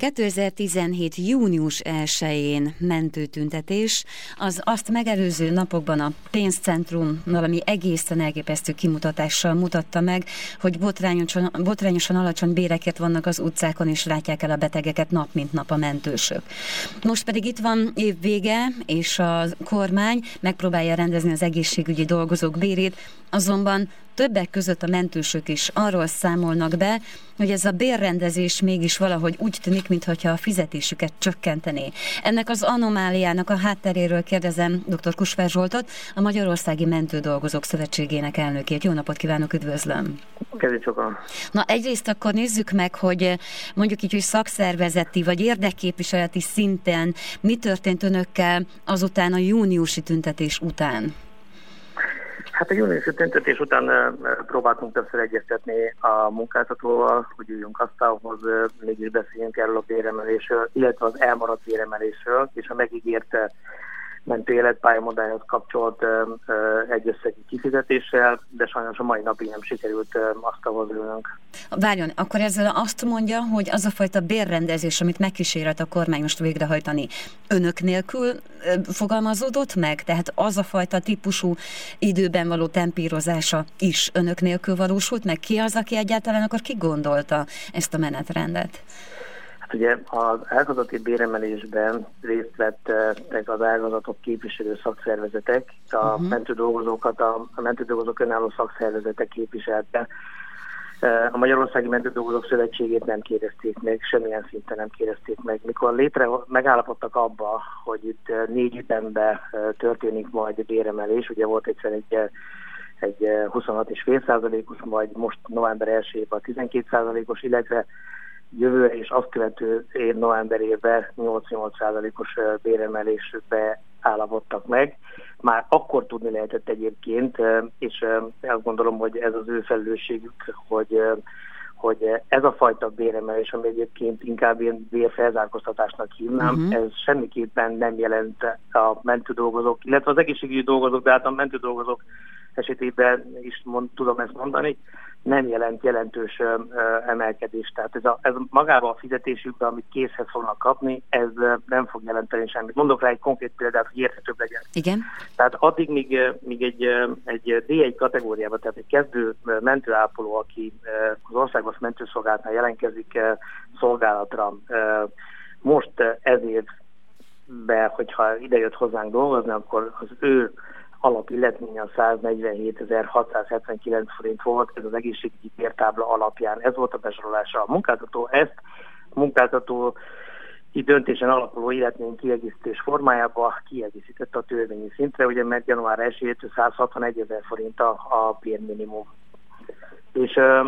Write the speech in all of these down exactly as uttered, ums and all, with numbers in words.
kétezer-tizenhét. június elsején mentőtüntetés, az azt megelőző napokban a pénzcentrum valami egészen elképesztő kimutatással mutatta meg, hogy botrányosan, botrányosan alacsony bérekért vannak az utcákon, és látják el a betegeket nap mint nap a mentősök. Most pedig itt van év vége, és a kormány megpróbálja rendezni az egészségügyi dolgozók bérét, azonban többek között a mentősök is arról számolnak be, hogy ez a bérrendezés mégis valahogy úgy tűnik, mintha a fizetésüket csökkentené. Ennek az anomáliának a hátteréről kérdezem dr. Kusver Zsoltot, a Magyarországi Mentődolgozók Szövetségének elnökét. Jó napot kívánok, üdvözlöm! Kezdjük sokan. Na, egyrészt akkor nézzük meg, hogy mondjuk így, hogy szakszervezeti vagy érdekképviseleti szinten mi történt önökkel azután a júniusi tüntetés után? Hát a júniusi tüntetés után próbáltunk többször egyeztetni a munkáltatóval, hogy üljünk asztalhoz, mégis beszéljünk erről a béremelésről, illetve az elmaradt béremelésről, és a megígért mentő életpályamodályhoz kapcsolt egy összegi kifizetéssel, de sajnos a mai napig nem sikerült asztalhoz ülnünk. Várjon, akkor ezzel azt mondja, hogy az a fajta bérrendezés, amit megkísérelt a kormány most végrehajtani, önök nélkül fogalmazódott meg? Tehát az a fajta típusú időben való tempírozása is önök nélkül valósult meg? Ki az, aki egyáltalán akkor kigondolta ezt a menetrendet? Ugye az ágazati béremelésben részt vettek az ágazatok képviselő szakszervezetek, a uh-huh. mentődolgozókat, a, a mentődolgozók önálló szakszervezetek képviselte. A Magyarországi Mentődolgozók Szövetségét nem kérdezték meg, semmilyen szinten nem kérdezték meg. Mikor létre megállapodtak abba, hogy itt négy ütemben történik majd a béremelés, ugye volt egyszer egy egy huszonhat egész öt százalékos, majd most november elsejében a tizenkét százalékos, illetve jövő és azt követő év novemberében nyolcvannyolc százalékos béremelésbe állapodtak meg. Már akkor tudni lehetett egyébként, és azt gondolom, hogy ez az ő felelősségük, hogy, hogy ez a fajta béremelés, ami egyébként inkább ilyen bérfelzárkóztatásnak hívnám, uh-huh. ez semmiképpen nem jelent a mentődolgozók, illetve az egészségügyi dolgozók, de hát a mentődolgozók esetében is mond, tudom ezt mondani, nem jelent jelentős uh, emelkedést. Tehát ez, a, ez magában a fizetésükben, amit készhez fognak kapni, ez uh, nem fog jelenteni semmit. Mondok rá egy konkrét példát, hogy érthetőbb legyen. Igen. Tehát addig, míg, míg egy, egy dé egy kategóriában, tehát egy kezdő mentőápoló, aki uh, az országos mentőszolgálatnál jelentkezik uh, szolgálatra, uh, most uh, ezért be, hogyha idejött hozzánk dolgozni, akkor az ő alapilletménye a száznegyvenhétezer-hatszázhetvenkilenc forint volt, ez az egészségügyi bértábla alapján. Ez volt a besorolása. A munkáltató ezt a munkáltató döntésen alapuló illetmény kiegészítés formájában kiegészítette a törvényi szintre, ugye mert január elsejétől százhatvanegyezer forint a, a bérminimum. És uh,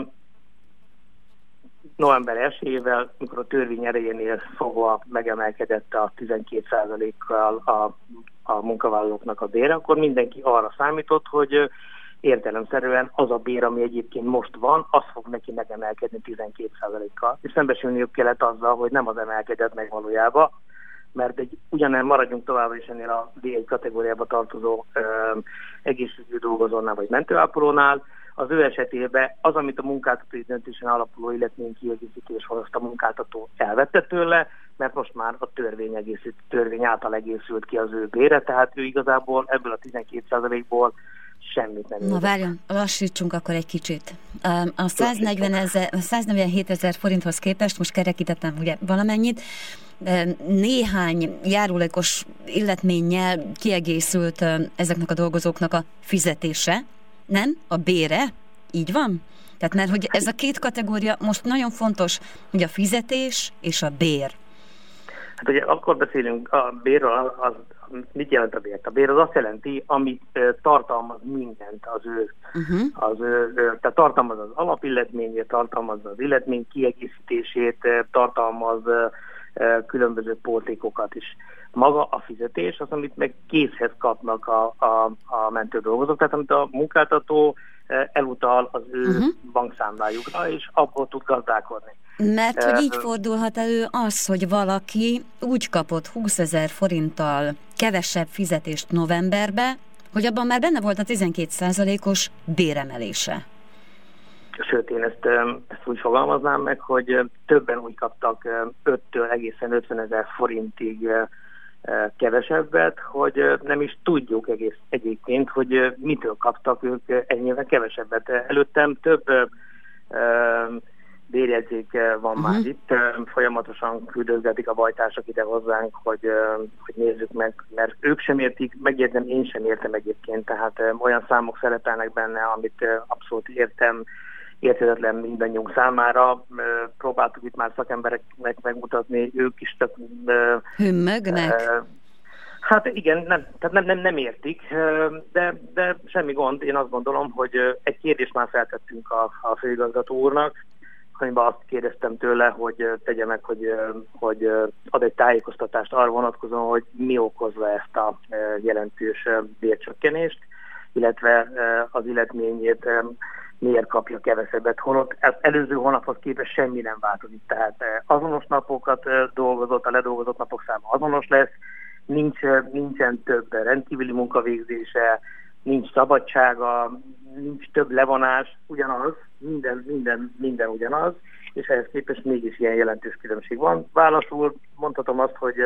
november elsejével, mikor a törvény erejénél fogva megemelkedett a tizenkét százalékkal a a munkavállalóknak a bére, akkor mindenki arra számított, hogy értelemszerűen az a bér, ami egyébként most van, az fog neki megemelkedni tizenkét százalékkal. És szembesülniük kellett azzal, hogy nem az emelkedett meg valójában, mert egy, ugyanen maradjunk továbbra is ennél a dé egy kategóriába tartozó ö, egészségügyi dolgozónál vagy mentőápolónál, az ő esetében az, amit a munkáltatói döntésen alapuló illetmény kiegészítés volt, azt a munkáltató elvette tőle, mert most már a törvény, egészít, törvény által egészült ki az ő bére, tehát ő igazából ebből a tizenkét százalékból semmit nem. Na várjon, lassítsunk akkor egy kicsit. A száznegyvenhét ezer forinthoz képest, most kerekítettem ugye valamennyit, néhány járulékos illetménnyel kiegészült ezeknek a dolgozóknak a fizetése, nem? A bére? Így van? Tehát mert hogy ez a két kategória most nagyon fontos, hogy a fizetés és a bér. Hát ugye akkor beszélünk a bérről, az, mit jelent a bér? A bér az azt jelenti, amit tartalmaz mindent az ő, uh-huh. az ő, tehát tartalmaz az alapilletményét, tartalmaz az illetmény kiegészítését, tartalmaz különböző pótlékokat is. Maga a fizetés az, amit meg készhez kapnak a, a, a mentődolgozók, tehát amit a munkáltató elutal az ő uh-huh. bankszámlájukra, és abból tud gazdálkodni. Mert hogy így fordulhat elő az, hogy valaki úgy kapott húszezer forinttal kevesebb fizetést novemberbe, hogy abban már benne volt a tizenkét százalékos béremelése. Sőt, én ezt, ezt úgy fogalmaznám meg, hogy többen úgy kaptak öttől egészen ötvenezer forintig kevesebbet, hogy nem is tudjuk egész egyébként, hogy mitől kaptak ők ennyivel kevesebbet. Előttem több bérjegyzék van uh-huh. már itt, folyamatosan küldözgetik a bajtársak ide hozzánk, hogy, hogy nézzük meg, mert ők sem értik, megjegyzem, én sem értem egyébként, tehát olyan számok szerepelnek benne, amit abszolút értem, érthetetlen mindannyiunk számára. Próbáltuk itt már szakembereknek megmutatni, ők is csak... Hümmögnek? Hát igen, nem, tehát nem, nem, nem értik, de, de semmi gond. Én azt gondolom, hogy egy kérdést már feltettünk a, a főigazgató úrnak, amiben azt kérdeztem tőle, hogy tegye meg, hogy, hogy ad egy tájékoztatást arra vonatkozóan, hogy mi okozza ezt a jelentős bércsökkenést, illetve az illetményét miért kapja kevesebbet, holott az előző hónaphoz képest semmi nem változik. Tehát azonos napokat dolgozott, a ledolgozott napok száma azonos lesz, nincs, nincsen több rendkívüli munkavégzése, nincs szabadsága, nincs több levonás, ugyanaz, minden, minden, minden ugyanaz, és ehhez képest mégis ilyen jelentős különbség van. Válaszul mondhatom azt, hogy,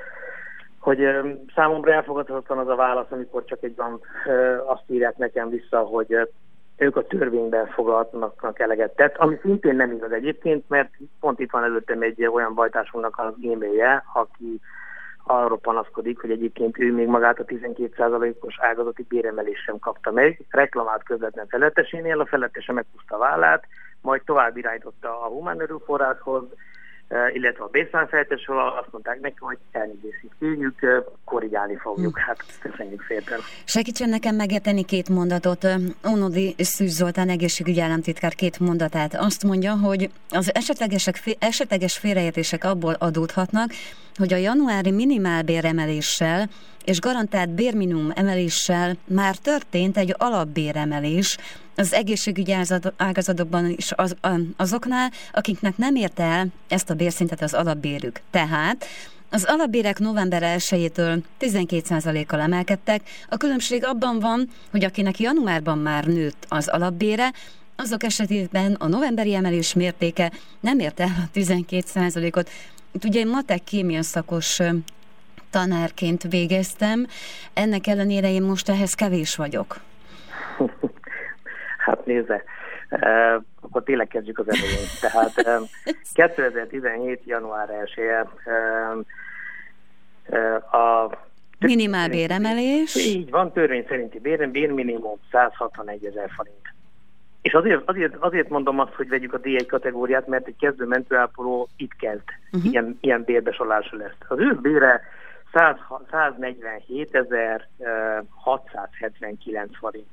hogy számomra elfogadhatatlan az a válasz, amikor csak egy van, azt írják nekem vissza, hogy ők a törvényben foglaltnak eleget tett, ami szintén nem igaz egyébként, mert pont itt van előttem egy olyan bajtársunknak az e-mailje, aki arról panaszkodik, hogy egyébként ő még magát a tizenkét százalékos ágazati béremelést sem kapta meg, reklamált közvetlen felettesénél, a felettese meghúzta a vállát, majd tovább irányította a humán erőforráshoz, illetve a bérszámfejtésről azt mondták neki, hogy elnézést kérjük, korrigálni fogjuk. Hát köszönjük szépen. Segítsen nekem megérteni két mondatot. Ónodi Szűz Zoltán egészségügyi államtitkár két mondatát. Azt mondja, hogy az esetlegesek, esetleges félreértések abból adódhatnak, hogy a januári minimálbéremeléssel és garantált bérminimum emeléssel már történt egy alapbéremelés az egészségügyi ágazatokban is az, azoknál, akiknek nem érte el ezt a bérszintet az alapbérük. Tehát az alapbérek november elsejétől tizenkét százalékkal emelkedtek. A különbség abban van, hogy akinek januárban már nőtt az alapbére, azok esetében a novemberi emelés mértéke nem érte el a tizenkét százalékot. Itt ugye én matek kémia szakos tanárként végeztem, ennek ellenére én most ehhez kevés vagyok. Hát nézze, uh, akkor tényleg kezdjük az elején. Tehát um, kétezer-tizenhét. január elseje uh, uh, a minimálbéremelés. Így van, törvény szerinti bér, bérminimum száz hatvanegy ezer forint. És azért, azért, azért mondom azt, hogy vegyük a dé egy kategóriát, mert egy kezdő mentőápoló itt kezd. Uh-huh. Ilyen, ilyen bérbesorolású lesz. Az ő bére száznegyvenhét ezer hatszázhetvenkilenc forint.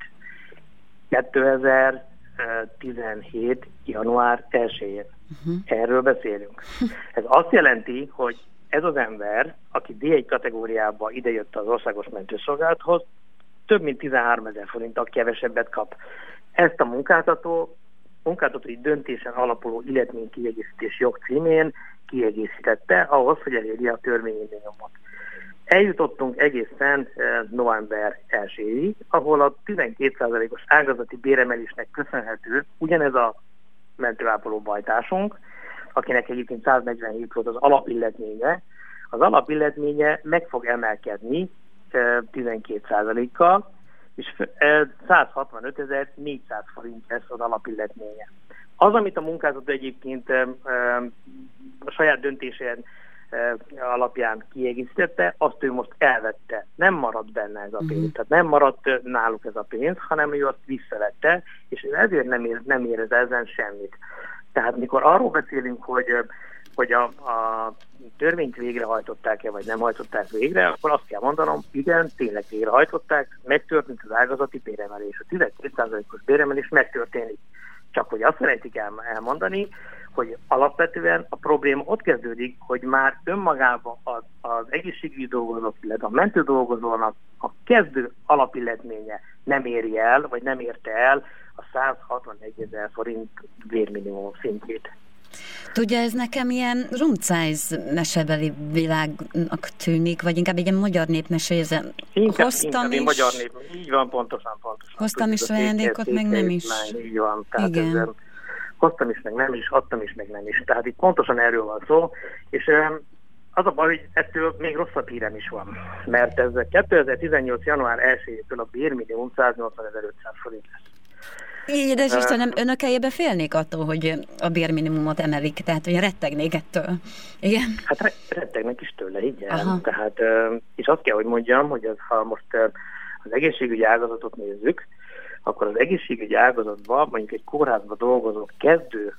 kétezer-tizenhét. január elsején. Uh-huh. Erről beszélünk. Ez azt jelenti, hogy ez az ember, aki dé egy kategóriába idejött az országos mentőszolgálathoz, több mint tizenháromezer forinttal kevesebbet kap. Ezt a munkáltató munkáltatói döntésen alapuló illetménykiegészítés jog címén kiegészítette ahhoz, hogy elérje a törvényi minimumot. Eljutottunk egészen november elsejéig, ahol a tizenkét százalékos ágazati béremelésnek köszönhető ugyanez a mentőápoló bajtársunk, akinek egyébként száznegyvenhét volt az alapilletménye, az alapilletménye meg fog emelkedni tizenkét százalékkal, és száz hatvanöt ezer négyszáz forint lesz az alapilletménye. Az, amit a munkáltató egyébként a saját döntésén alapján kiegészítette, azt ő most elvette. Nem maradt benne ez a pénz. Uh-huh. Tehát nem maradt náluk ez a pénz, hanem ő azt visszavette, és ő ezért nem, ér, nem érez ezen semmit. Tehát mikor arról beszélünk, hogy, hogy a, a törvényt végrehajtották-e, vagy nem hajtották végre, akkor azt kell mondanom, igen, tényleg végrehajtották, megtörtént az ágazati béremelés. A tizenkét százalékos béremelés megtörténik. Csak hogy azt szeretik el, elmondani, hogy alapvetően a probléma ott kezdődik, hogy már önmagában az, az egészségügyi dolgozók, illetve a mentődolgozónak a kezdő alapilletménye nem éri el, vagy nem érte el a száz hatvanegy ezer forint bérminimum szintjét. Tudja, ez nekem ilyen rumcájz mesebeli világnak tűnik, vagy inkább egy ilyen magyar népmese. Inkább, inkább is, magyar nép, így van, pontosan, pontosan. Hoztam is ajándékot, meg nem is. Így van, tehát igen. Ez, hoztam is, meg nem is, adtam is, meg nem is. Tehát itt pontosan erről van szó, és az a baj, hogy ettől még rosszabb hírem is van, mert ez kétezer-tizennyolc. január elsejétől a bérminimum száznyolcvanezer-ötszáz forint lesz. Édes Istenem, önök helyébe félnék attól, hogy a bérminimumot emelik, tehát hogy rettegnék ettől. Igen? Hát rettegnek is tőle, igen. Tehát, és azt kell, hogy mondjam, hogy az, ha most az egészségügyi ágazatot nézzük, akkor az egészségügyi ágazatban mondjuk egy kórházban dolgozó kezdő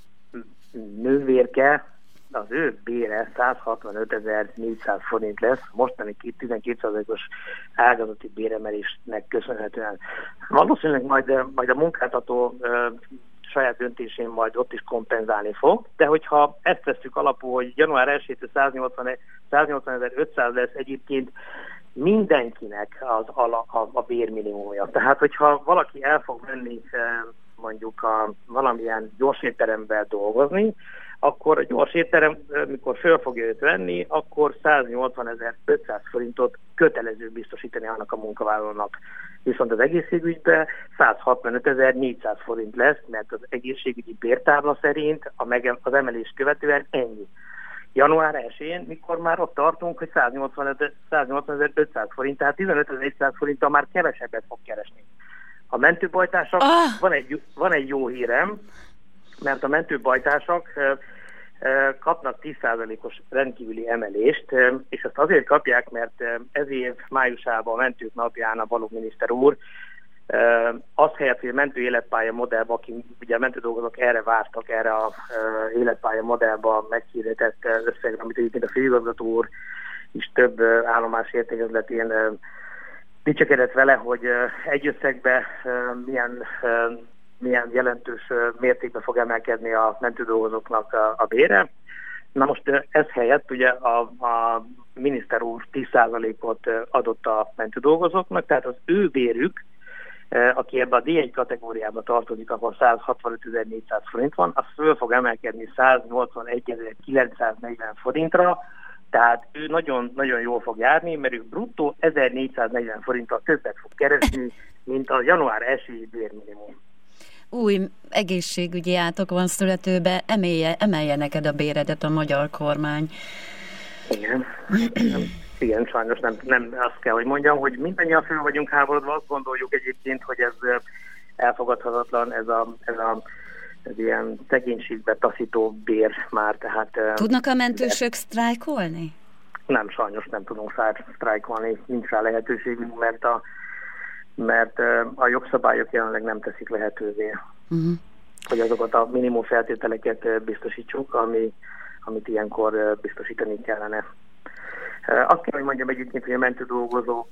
nővérke, az ő bére százhatvanötezer-négyszáz forint lesz, mostani tizenkét százalékos ágazati béremelésnek köszönhetően. Valószínűleg majd, majd a munkáltató ö, saját döntésén majd ott is kompenzálni fog, de hogyha ezt vesszük alapul, hogy január elsejétől száznyolcvanezer-ötszáz lesz egyébként mindenkinek az a, a, a bérminimumja. Tehát, hogyha valaki el fog menni mondjuk a valamilyen gyorsétteremben dolgozni, akkor a gyors étterem, mikor föl fogja őt venni, akkor száznyolcvanezer-ötszáz forintot kötelező biztosítani annak a munkavállalónak. Viszont az egészségügyben százhatvanötezer-négyszáz forint lesz, mert az egészségügyi bértábla szerint a mege- az emelés követően ennyi. január elsején, mikor már ott tartunk, hogy száznyolcvanezer-ötszáz forint, tehát tizenötezer-négyszáz forinttal már kevesebbet fog keresni. A mentőbajtársak, ah! van, egy, van egy jó hírem, mert a mentőbajtársak kapnak tíz százalékos rendkívüli emelést, és ezt azért kapják, mert ez év májusában a mentők napján a Balogh miniszter úr azt helyett, hogy a mentő életpálya modellben, aki ugye a mentődolgozók erre vártak, erre a életpálya modellben meghirdetett összegre, amit egyébként a főigazgató úr is több állomás értékezletén dicsekedett vele, hogy egy összegben milyen milyen jelentős mértékben fog emelkedni a mentődolgozóknak a, a bére. Na most ez helyett ugye a, a miniszter úr tíz százalékot adott a mentődolgozóknak, tehát az ő bérük, aki ebbe a dé egy kategóriába tartozik, ahol százhatvanötezer-négyszáz forint van, az föl fog emelkedni száznyolcvanegy-kilencszáznegyven forintra, tehát ő nagyon, nagyon jól fog járni, mert ő bruttó ezernégyszáznegyven forinttal többet fog keresni, mint a január elsejei bérminimum. Új egészségügyi átok van születőbe, emelje, emelje neked a béredet a magyar kormány. Igen, igen, igen sajnos nem, nem azt kell, hogy mondjam, hogy mindannyian föl vagyunk háborodva, azt gondoljuk egyébként, hogy ez elfogadhatatlan, ez a, ez a ez ilyen szegénységbe taszító bér már, tehát... Tudnak a mentősök sztrájkolni? Nem, sajnos nem tudunk sztrájkolni, nincs rá lehetőségünk, mert a mert a jogszabályok jelenleg nem teszik lehetővé, uh-huh. hogy azokat a minimum feltételeket biztosítsuk, ami, amit ilyenkor biztosítani kellene. Azt kell, hogy mondjam egyébként, hogy a mentődolgozók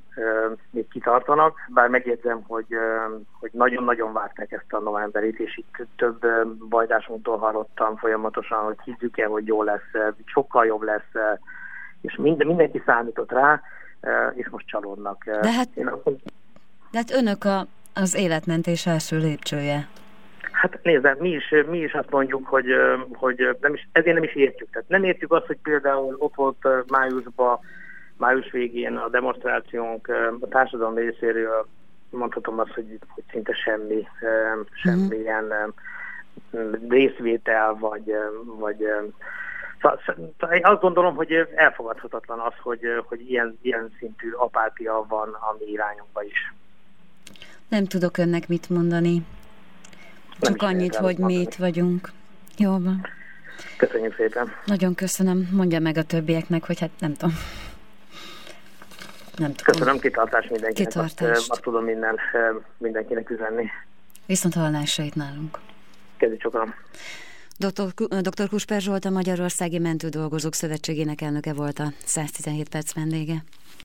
még kitartanak, bár megjegyzem, hogy, hogy nagyon-nagyon várták ezt a novemberit, és itt több bajtásunktól hallottam folyamatosan, hogy higgyük el, hogy jó lesz, sokkal jobb lesz, és minden, mindenki számított rá, és most csalódnak. De hát, Én azt mondom, de hát önök a, az életmentés első lépcsője. Hát nézd, mi is, mi is azt mondjuk, hogy, hogy nem is, ezért nem is értjük. Tehát nem értjük azt, hogy például ott volt májusban, május végén a demonstrációnk a társadalom részéről, mondhatom azt, hogy, hogy szinte semmi, semmilyen mm. részvétel, vagy, vagy azt gondolom, hogy elfogadhatatlan az, hogy, hogy ilyen, ilyen szintű apátia van a mi irányunkban is. Nem tudok önnek mit mondani. Csak annyit, hogy mi itt vagyunk. Jó van. Köszönjük szépen. Nagyon köszönöm. Mondja meg a többieknek, hogy hát nem tudom. Nem tudom. Köszönöm, kitartás mindenkinek. Kitartást. Azt, azt tudom minden, mindenkinek üzenni. Viszont hallásra itt nálunk. Kezdj csokram. doktor Kusper Zsolt, a Magyarországi Mentődolgozók Szövetségének elnöke volt a száz tizenhét perc vendége.